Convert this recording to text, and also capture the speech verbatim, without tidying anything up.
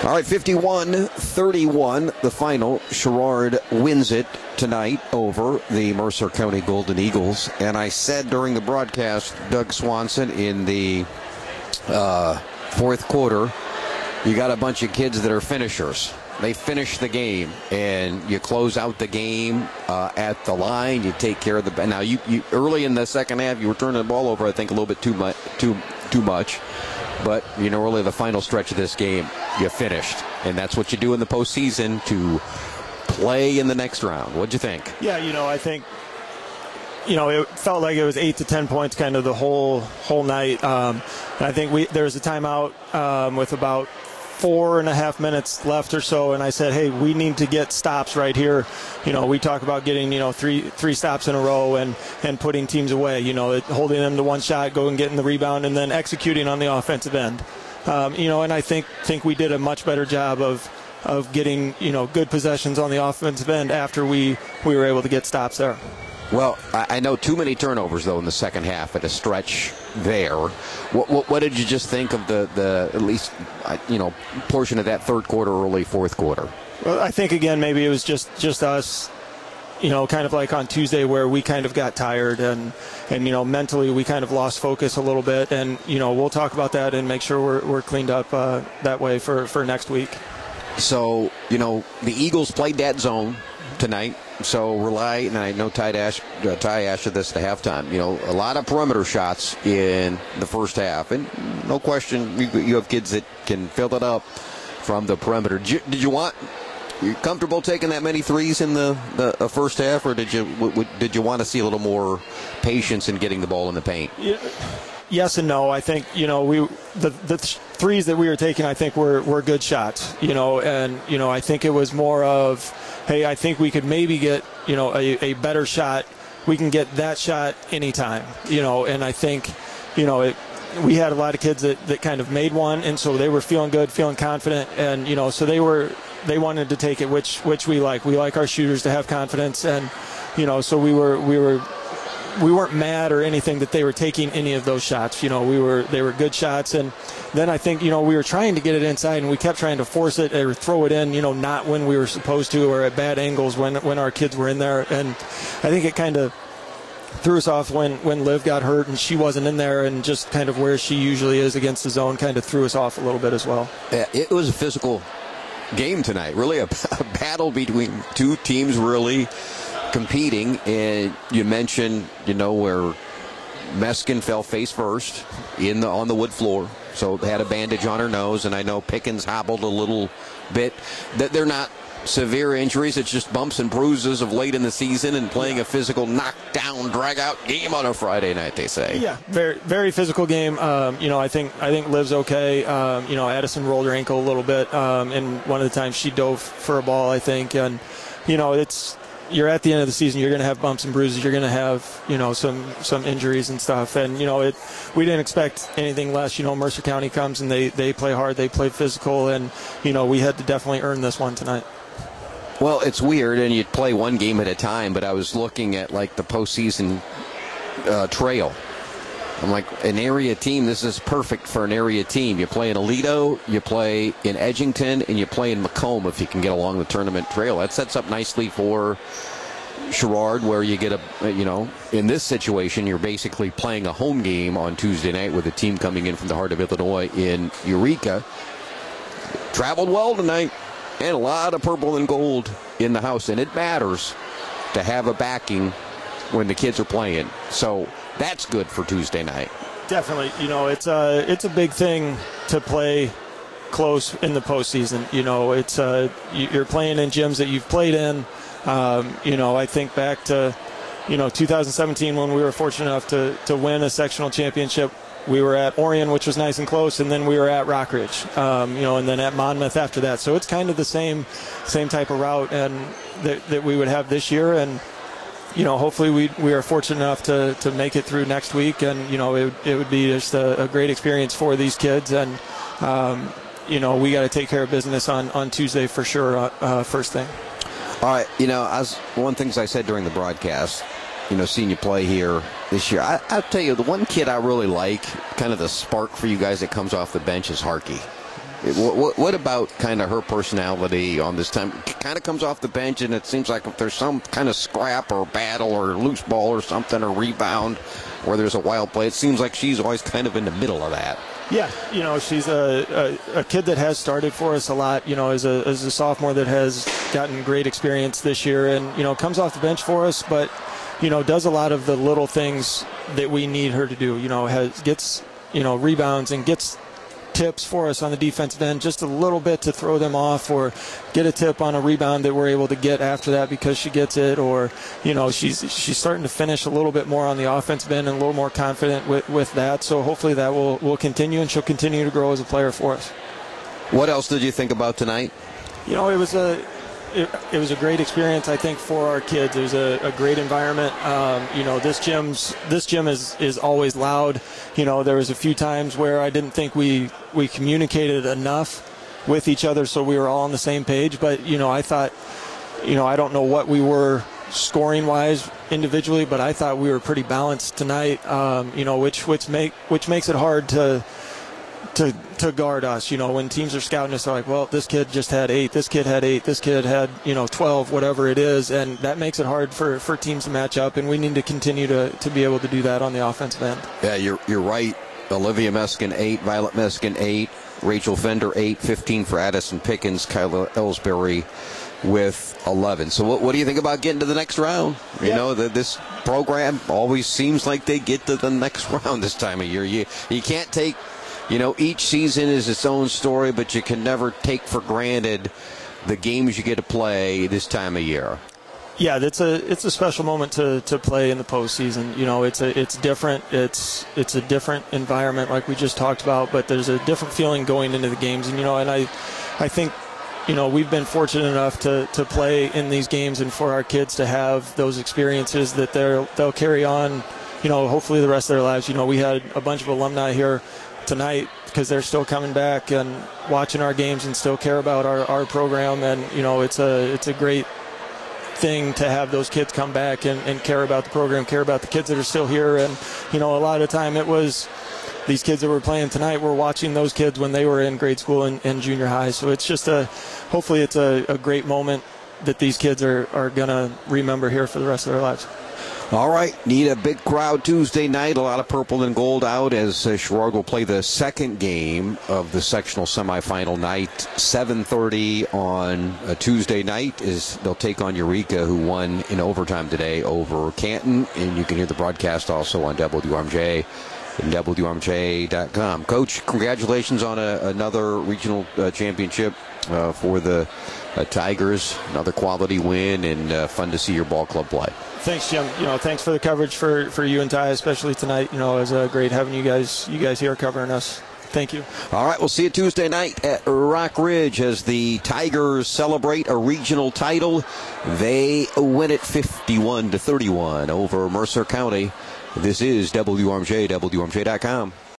All right, fifty-one thirty-one, the final. Sherrard wins it tonight over the Mercer County Golden Eagles. And I said during the broadcast, Doug Swanson, in the uh, fourth quarter, you got a bunch of kids that are finishers. They finish the game, and you close out the game uh, at the line. You take care of the. Now, you, you early in the second half, you were turning the ball over, I think, a little bit too much. Too too much. But, you know, really the final stretch of this game, you finished. And that's what you do in the postseason to play in the next round. What'd you think? Yeah, you know, I think, you know, it felt like it was eight to ten points kind of the whole whole night. Um, and I think we there was a timeout um, with about four and a half minutes left or so, and I said, hey, we need to get stops right here. You know, we talk about getting, you know, three three stops in a row and, and putting teams away, you know, holding them to one shot, going getting the rebound, and then executing on the offensive end. Um, you know, and I think think we did a much better job of of getting, you know, good possessions on the offensive end after we, we were able to get stops there. Well, I know too many turnovers, though, in the second half at a stretch there. What, what, what did you just think of the, the at least, you know, portion of that third quarter, early fourth quarter? Well, I think, again, maybe it was just, just us, you know, kind of like on Tuesday where we kind of got tired and, and, you know, mentally we kind of lost focus a little bit. And, you know, we'll talk about that and make sure we're, we're cleaned up uh, that way for, for next week. So, you know, the Eagles played that zone tonight. So rely, and I know Ty Ash, uh, Ty Ash did this to halftime, you know, a lot of perimeter shots in the first half. And no question, you, you have kids that can fill it up from the perimeter. Did you, did you want, you comfortable taking that many threes in the, the uh, first half, or did you w- w- did you want to see a little more patience in getting the ball in the paint? Yeah. Yes and no. I think, you know, we the the threes that we were taking, I think were were good shots, you know, and, you know, I think it was more of, hey, I think we could maybe get, you know, a, a better shot. We can get that shot anytime, you know, and I think, you know, it, we had a lot of kids that, that kind of made one, and so they were feeling good, feeling confident, and, you know, so they were, they wanted to take it, which which we like. We like our shooters to have confidence, and, you know, so we were we were we weren't mad or anything that they were taking any of those shots. You know, we were they were good shots, and then I think, you know, we were trying to get it inside, and we kept trying to force it or throw it in, you know, not when we were supposed to or at bad angles when when our kids were in there. And I think it kind of threw us off when, when Liv got hurt and she wasn't in there, and just kind of where she usually is against the zone kind of threw us off a little bit as well. Yeah, it was a physical game tonight, really a, a battle between two teams really competing. And you mentioned, you know, where Meskin fell face first in the on the wood floor, so they had a bandage on her nose, and I know Pickens hobbled a little bit. That they're not severe injuries, it's just bumps and bruises of late in the season and playing a physical knockdown drag out game on a Friday night, they say. Yeah, very very physical game. Um, you know, I think I think Liv's okay. Um, you know, Addison rolled her ankle a little bit, um, and one of the times she dove for a ball, I think, and you know, it's you're at the end of the season, you're going to have bumps and bruises, you're going to have, you know, some some injuries and stuff, and, you know, it we didn't expect anything less. You know, Mercer County comes and they, they play hard, they play physical, and, you know, we had to definitely earn this one tonight. Well, it's weird, and you play one game at a time, but I was looking at, like, the postseason uh, trail. I'm like, an area team, this is perfect for an area team. You play in Aledo, you play in Edgington, and you play in Macomb if you can get along the tournament trail. That sets up nicely for Sherrard, where you get a, you know, in this situation, you're basically playing a home game on Tuesday night with a team coming in from the heart of Illinois in Eureka. Traveled well tonight, and a lot of purple and gold in the house, and it matters to have a backing when the kids are playing. So that's good for Tuesday night. Definitely. You know, it's a, it's a big thing to play close in the postseason. You know, it's uh, you're playing in gyms that you've played in. Um, you know, I think back to, you know, two thousand seventeen when we were fortunate enough to, to win a sectional championship. We were at Orion, which was nice and close, and then we were at Rockridge, um, you know, and then at Monmouth after that. So it's kind of the same same type of route and that, that we would have this year. And, you know, hopefully we we are fortunate enough to, to make it through next week, and, you know, it, it would be just a, a great experience for these kids. And, um, you know, we got to take care of business on, on Tuesday for sure, uh, uh, first thing. All right, you know, as one of the things I said during the broadcast, you know, seeing you play here this year, I, I'll tell you, the one kid I really like, kind of the spark for you guys that comes off the bench, is Harkey. What, what about kind of her personality on this time? Kind of comes off the bench, and it seems like if there's some kind of scrap or battle or loose ball or something or rebound where there's a wild play, it seems like she's always kind of in the middle of that. Yeah, you know, she's a, a, a kid that has started for us a lot, you know, as a, as a sophomore that has gotten great experience this year and, you know, comes off the bench for us, but, you know, does a lot of the little things that we need her to do, you know, has gets, you know, rebounds and gets tips for us on the defensive end, just a little bit to throw them off or get a tip on a rebound that we're able to get after that because she gets it, or, you know, she's she's starting to finish a little bit more on the offensive end and a little more confident with, with that. So hopefully that will, will continue, and she'll continue to grow as a player for us. What else did you think about tonight? You know, it was a It, it was a great experience, I think, for our kids. It was a, a great environment. Um, you know, this gym's this gym is, is always loud. You know, there was a few times where I didn't think we, we communicated enough with each other so we were all on the same page. But, you know, I thought, you know, I don't know what we were scoring-wise individually, but I thought we were pretty balanced tonight, um, you know, which, which, make, which makes it hard to – To, to guard us. You know, when teams are scouting us, they're like, well, this kid just had eight, this kid had eight, this kid had, you know, twelve, whatever it is, and that makes it hard for, for teams to match up, and we need to continue to, to be able to do that on the offensive end. Yeah, you're you're right. Olivia Meskin, eight, Violet Meskin, eight, Rachel Fender, eight, fifteen for Addison Pickens, Kyla Ellsbury with eleven. So what, what do you think about getting to the next round? You yeah. know, the, this program always seems like they get to the next round this time of year. You, you can't take... You know, each season is its own story, but you can never take for granted the games you get to play this time of year. Yeah, it's a it's a special moment to, to play in the postseason. You know, it's a it's different. It's it's a different environment, like we just talked about. But there's a different feeling going into the games, and you know, and I, I think, you know, we've been fortunate enough to, to play in these games, and for our kids to have those experiences that they'll they'll carry on. You know, hopefully the rest of their lives. You know, we had a bunch of alumni here tonight because they're still coming back and watching our games and still care about our, our program, and you know, it's a it's a great thing to have those kids come back and, and care about the program, care about the kids that are still here. And you know, a lot of the time it was these kids that were playing tonight were watching those kids when they were in grade school and, and junior high. So it's just a hopefully it's a, a great moment that these kids are, are gonna remember here for the rest of their lives. All right, need a big crowd Tuesday night. A lot of purple and gold out as uh, Sherrard will play the second game of the sectional semifinal night. seven thirty on a Tuesday night is they'll take on Eureka, who won in overtime today over Canton. And you can hear the broadcast also on W R M J and W R M J dot com. Coach, congratulations on a, another regional uh, championship uh, for the uh, Tigers. Another quality win, and uh, fun to see your ball club play. Thanks, Jim. You know, thanks for the coverage for, for you and Ty, especially tonight. You know, it was uh, great having you guys you guys here covering us. Thank you. All right, we'll see you Tuesday night at Rock Ridge as the Tigers celebrate a regional title. They win it fifty-one to thirty-one over Mercer County. This is W R M J, W R M J dot com.